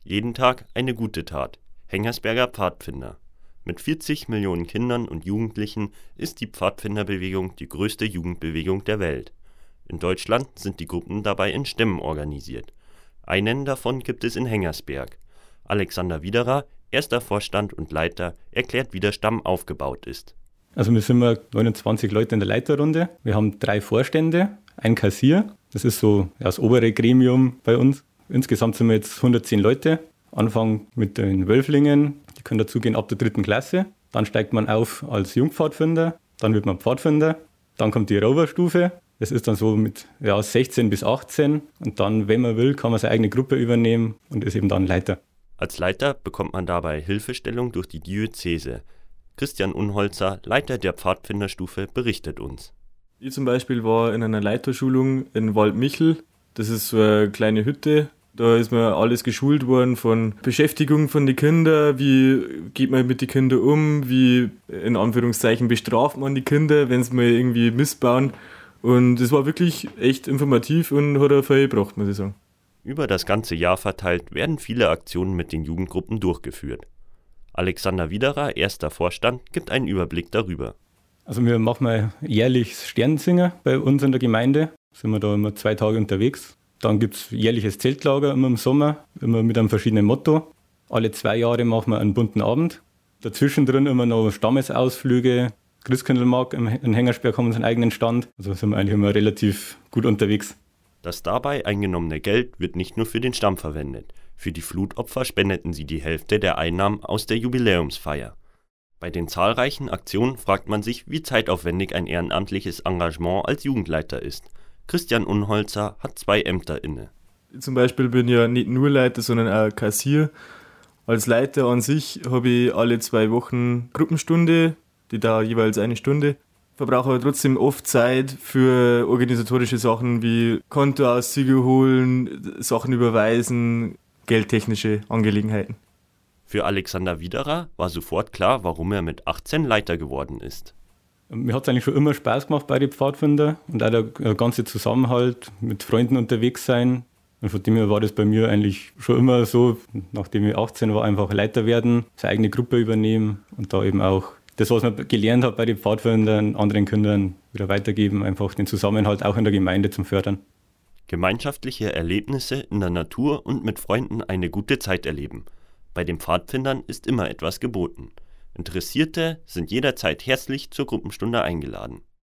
Jeden Tag eine gute Tat. Hengersberger Pfadfinder. Mit 40 Millionen Kindern und Jugendlichen ist die Pfadfinderbewegung die größte Jugendbewegung der Welt. In Deutschland sind die Gruppen dabei in Stämmen organisiert. Einen davon gibt es in Hengersberg. Alexander Widerer, erster Vorstand und Leiter, erklärt, wie der Stamm aufgebaut ist. Also wir sind 29 Leute in der Leiterrunde. Wir haben 3 Vorstände, ein Kassier. Das ist so das obere Gremium bei uns. Insgesamt sind wir jetzt 110 Leute. Anfangen mit den Wölflingen, die können dazugehen ab der 3. Klasse. Dann steigt man auf als Jungpfadfinder, dann wird man Pfadfinder. Dann kommt die Roverstufe. Das ist dann so mit 16 bis 18. Und dann, wenn man will, kann man seine eigene Gruppe übernehmen und ist eben dann Leiter. Als Leiter bekommt man dabei Hilfestellung durch die Diözese. Christian Unholzer, Leiter der Pfadfinderstufe, berichtet uns. Ich zum Beispiel war in einer Leiterschulung in Waldmichel. Das ist so eine kleine Hütte. Da ist mir alles geschult worden von Beschäftigung von den Kindern, wie geht man mit den Kindern um, wie in Anführungszeichen bestraft man die Kinder, wenn sie mal irgendwie missbauen. Und es war wirklich echt informativ und hat auch viel gebracht, muss ich sagen. Über das ganze Jahr verteilt werden viele Aktionen mit den Jugendgruppen durchgeführt. Alexander Widerer, erster Vorstand, gibt einen Überblick darüber. Also wir machen jährlich Sternsinger bei uns in der Gemeinde. Sind wir da immer 2 Tage unterwegs. Dann gibt es jährliches Zeltlager immer im Sommer, immer mit einem verschiedenen Motto. Alle 2 Jahre machen wir einen bunten Abend. Dazwischen drin immer noch Stammesausflüge. Christkindlmarkt in Hengersberg haben wir unseren eigenen Stand. Also sind wir eigentlich immer relativ gut unterwegs. Das dabei eingenommene Geld wird nicht nur für den Stamm verwendet. Für die Flutopfer spendeten sie die Hälfte der Einnahmen aus der Jubiläumsfeier. Bei den zahlreichen Aktionen fragt man sich, wie zeitaufwendig ein ehrenamtliches Engagement als Jugendleiter ist. Christian Unholzer hat 2 Ämter inne. Zum Beispiel bin ich ja nicht nur Leiter, sondern auch Kassier. Als Leiter an sich habe ich alle 2 Wochen Gruppenstunde, die dauert jeweils 1 Stunde. Verbrauche aber trotzdem oft Zeit für organisatorische Sachen wie Kontoauszüge holen, Sachen überweisen, geldtechnische Angelegenheiten. Für Alexander Widerer war sofort klar, warum er mit 18 Leiter geworden ist. Mir hat es eigentlich schon immer Spaß gemacht bei den Pfadfindern und auch der ganze Zusammenhalt, mit Freunden unterwegs sein. Und von dem her war das bei mir eigentlich schon immer so, nachdem ich 18 war, einfach Leiter werden, seine eigene Gruppe übernehmen und da eben auch das, was man gelernt hat bei den Pfadfindern, anderen Kindern wieder weitergeben, einfach den Zusammenhalt auch in der Gemeinde zum Fördern. Gemeinschaftliche Erlebnisse in der Natur und mit Freunden eine gute Zeit erleben. Bei den Pfadfindern ist immer etwas geboten. Interessierte sind jederzeit herzlich zur Gruppenstunde eingeladen.